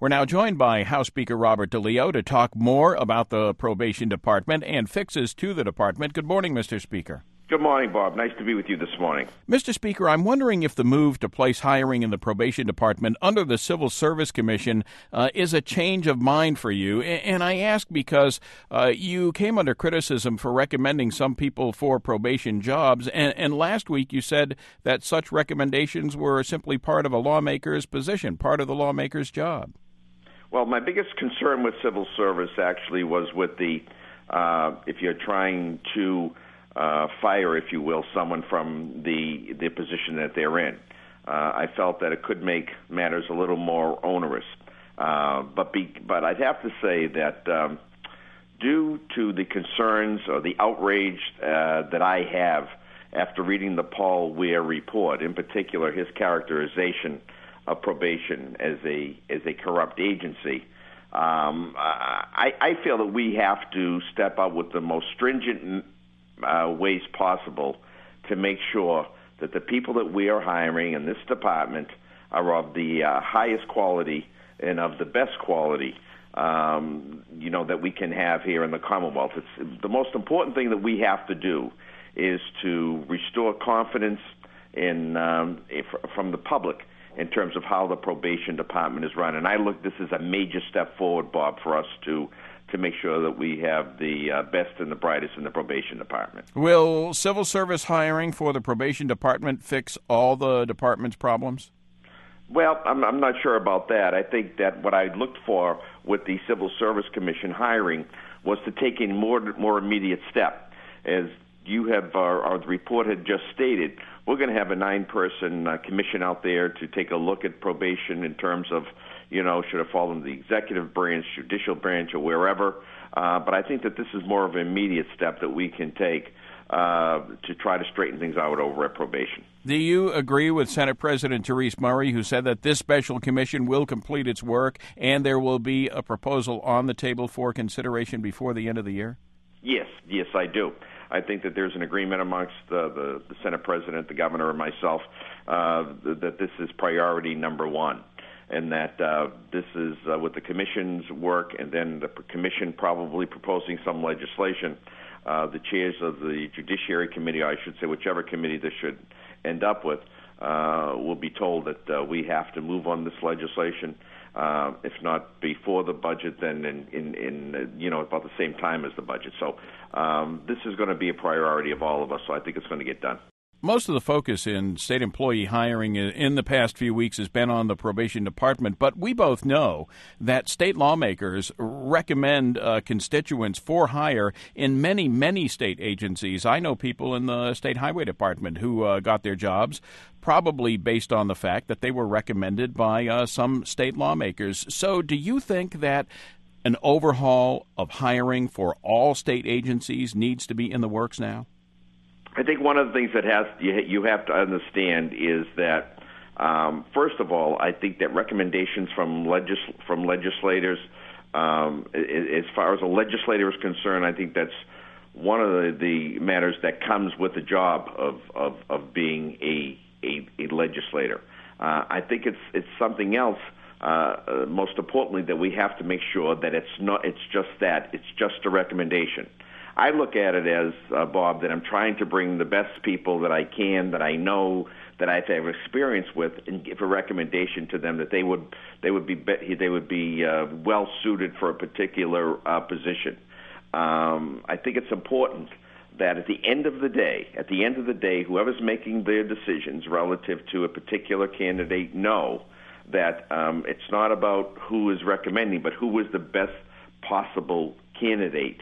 We're now joined by House Speaker Robert DeLeo to talk more about the probation department and fixes to the department. Good morning, Mr. Speaker. Good morning, Bob. Nice to be with you this morning. Mr. Speaker, I'm wondering if the move to place hiring in the probation department under the Civil Service Commission is a change of mind for you. And I ask because you came under criticism for recommending some people for probation jobs. And last week you said that such recommendations were simply part of a lawmaker's position, part of the lawmaker's job. Well, my biggest concern with civil service actually was with the, if you're trying to fire, if you will, someone from the position that they're in. I felt that it could make matters a little more onerous. But I'd have to say that due to the concerns or the outrage that I have after reading the Paul Weir report, in particular his characterization of probation as a corrupt agency, I feel that we have to step up with the most stringent ways possible to make sure that the people that we are hiring in this department are of the highest quality and of the best quality, that we can have here in the Commonwealth. It's the most important thing that we have to do is to restore confidence from the public in terms of how the probation department is run. And I look this as a major step forward, Bob, for us to make sure that we have the best and the brightest in the probation department. Will civil service hiring for the probation department fix all the department's problems? Well, I'm not sure about that. I think that what I looked for with the Civil Service Commission hiring was to take a more immediate step. As you have, our report had just stated, we're going to have a 9-person commission out there to take a look at probation in terms of, should it fall in the executive branch, judicial branch, or wherever. But I think that this is more of an immediate step that we can take to try to straighten things out over at probation. Do you agree with Senate President Therese Murray, who said that this special commission will complete its work and there will be a proposal on the table for consideration before the end of the year? Yes, I do. I think that there's an agreement amongst the Senate President, the Governor, and myself that this is priority number one, and that this is with the Commission's work and then the Commission probably proposing some legislation. The chairs of the Judiciary Committee, I should say, whichever committee this should end up with, will be told that we have to move on this legislation. If not before the budget, then in about the same time as the budget. So this is going to be a priority of all of us, so I think it's going to get done. Most of the focus in state employee hiring in the past few weeks has been on the probation department, but we both know that state lawmakers recommend constituents for hire in many, many state agencies. I know people in the state highway department who got their jobs probably based on the fact that they were recommended by some state lawmakers. So do you think that an overhaul of hiring for all state agencies needs to be in the works now? I think one of the things that you have to understand is that, first of all, I think that recommendations from legislators, as far as a legislator is concerned, I think that's one of the matters that comes with the job of being a legislator. I think it's something else. Most importantly, that we have to make sure that it's just a recommendation. I look at it as, Bob, that I'm trying to bring the best people that I can, that I know, that I've had experience with, and give a recommendation to them that they would be well suited for a particular position. I think it's important that at the end of the day, whoever's making their decisions relative to a particular candidate know that it's not about who is recommending, but who is the best possible candidate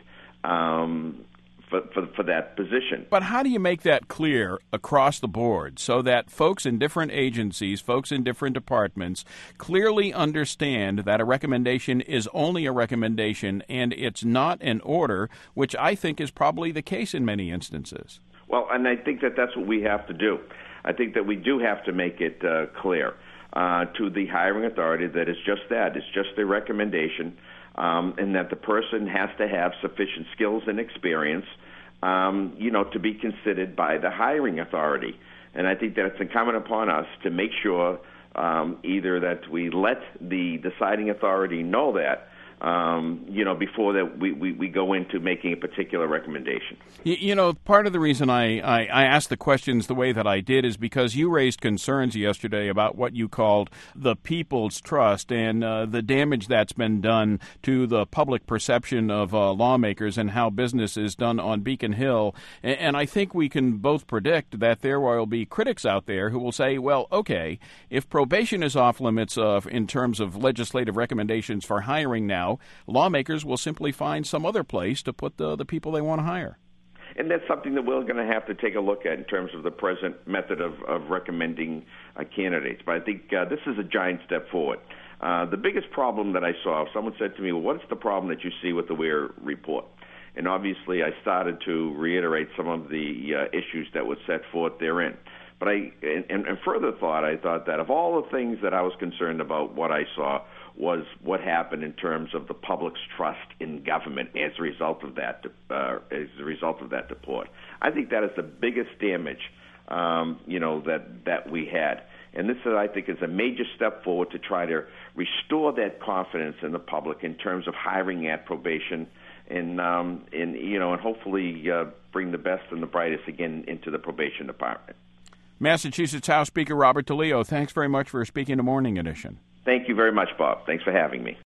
for that position. But how do you make that clear across the board so that folks in different agencies, folks in different departments, clearly understand that a recommendation is only a recommendation and it's not an order, which I think is probably the case in many instances? Well, and I think that that's what we have to do. I think that we do have to make it clear to the hiring authority that it's just that. It's just a recommendation. And that the person has to have sufficient skills and experience, to be considered by the hiring authority. And I think that it's incumbent upon us to make sure either that we let the deciding authority know that, before that we go into making a particular recommendation. Part of the reason I asked the questions the way that I did is because you raised concerns yesterday about what you called the people's trust and the damage that's been done to the public perception of lawmakers and how business is done on Beacon Hill. And I think we can both predict that there will be critics out there who will say, well, okay, if probation is off limits in terms of legislative recommendations for hiring now, lawmakers will simply find some other place to put the people they want to hire. And that's something that we're going to have to take a look at in terms of the present method of recommending candidates. But I think this is a giant step forward. The biggest problem that I saw, someone said to me, well, what's the problem that you see with the Weir report? And obviously I started to reiterate some of the issues that were set forth therein. But and further thought, I thought that of all the things that I was concerned about, what I saw was what happened in terms of the public's trust in government as a result of that report. I think that is the biggest damage, that we had. And this, I think, is a major step forward to try to restore that confidence in the public in terms of hiring at probation, and hopefully bring the best and the brightest again into the probation department. Massachusetts House Speaker Robert DeLeo, thanks very much for speaking to Morning Edition. Thank you very much, Bob. Thanks for having me.